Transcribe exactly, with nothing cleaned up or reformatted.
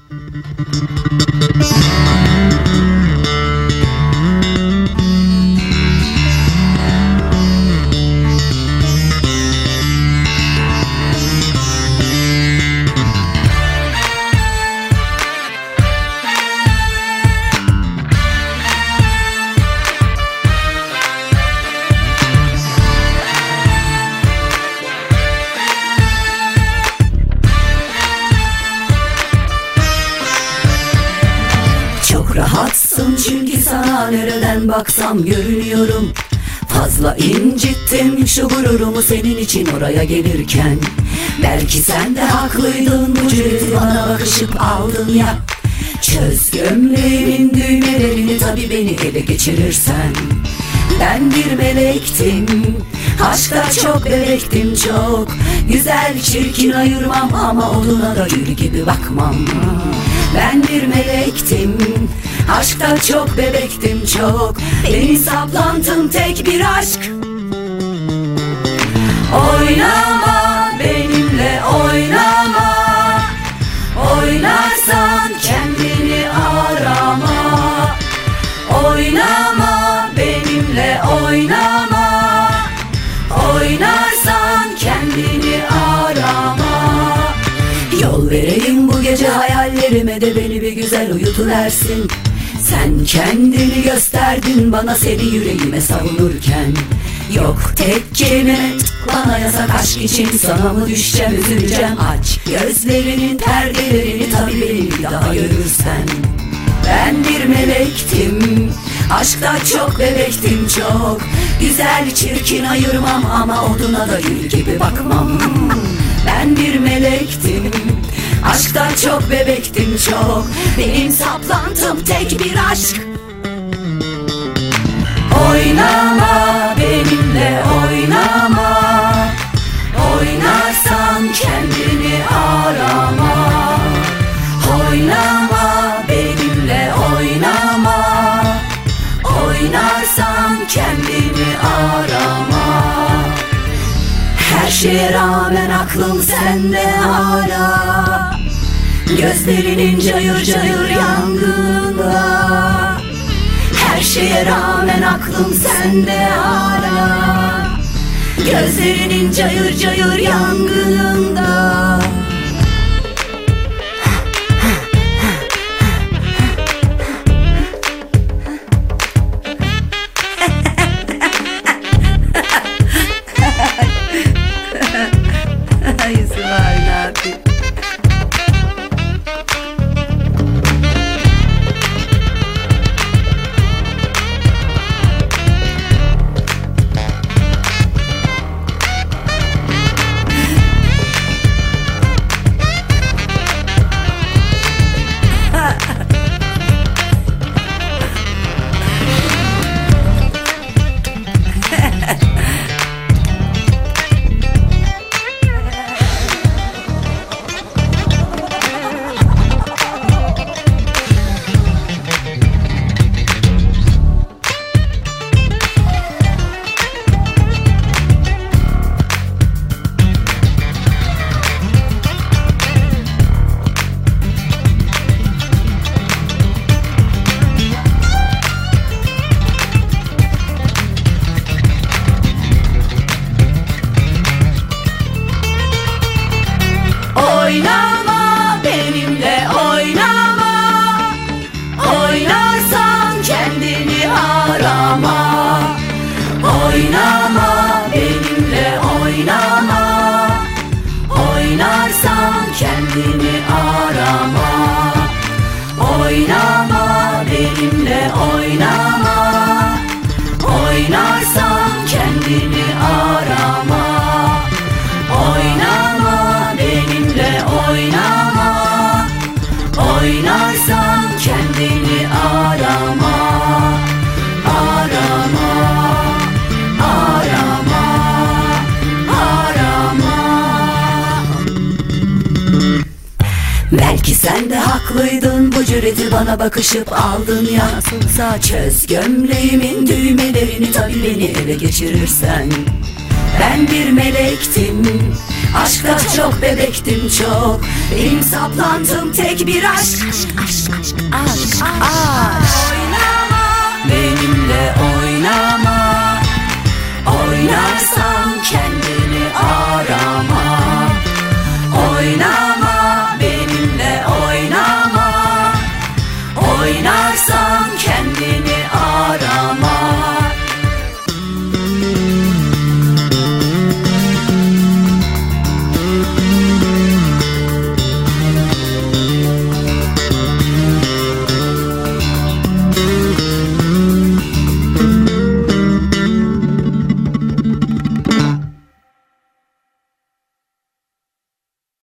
Rahatsın çünkü sana nereden baksam görünüyorum. Fazla incittim şu gururumu senin için oraya gelirken. Belki sen de haklıydın, bu cüreti bana bakışıp aldın ya. Çöz gömleğimin düğmelerini, tabi beni ele geçirirsen. Ben bir melektim, aşkta çok bebektim çok. Güzel çirkin ayırmam ama oduna da gül gibi bakmam. Ben bir melektim, aşkta çok bebektim çok. Benim saplantım tek bir aşk. Oynama benimle, oynama. Oynarsan kendini arama. Oynama benimle, oynama. Oynarsan kendini arama. Yol vereyim bu gece hayallerime de beni bir güzel uyutuversin. Sen kendini gösterdin bana, seni yüreğime savunurken. Yok tek kelime bana yasak aşk için, sana mı düşeceğim üzüleceğim. Aç gözlerinin perdelerini, tabi beni bir daha görürsen. Ben bir melektim, aşkta çok bebektim çok. Güzel çirkin ayırmam ama oduna da gül gibi bakmam. Ben bir melektim, aşkta çok bebektim çok. Benim saplantım tek bir aşk. Oynama benimle, oynama. Oynarsan kendini arama. Oynama benimle, oynama. Oynarsan kendini arama. Her şeye rağmen aklım sende hala. Gözlerinin cayır cayır yangında. Her şeye rağmen aklım sende hala. Gözlerinin cayır cayır yangında. Yusuf abi ne yapayım? Oynama benimle, oynama. Oynarsan kendini arama. Oynama benimle, oynama. Oynarsan kendini arama. Oynama benimle, oynama. Oynarsan kendini arama. Oynama benimle, oynama. Oynarsan kendini arama. Arama, arama, arama. Belki sen de haklıydın, bu cüreti bana bakışıp aldın ya. Nasılsa çöz gömleğimin düğmelerini, tabi beni ele geçirirsen. Ben bir melektim, Aşkta çok bebektim çok. Benim saplantım tek bir aşk. Aşk, aşk, aşk, aşk, aşk. Oynama benimle, oynama. Oynarsan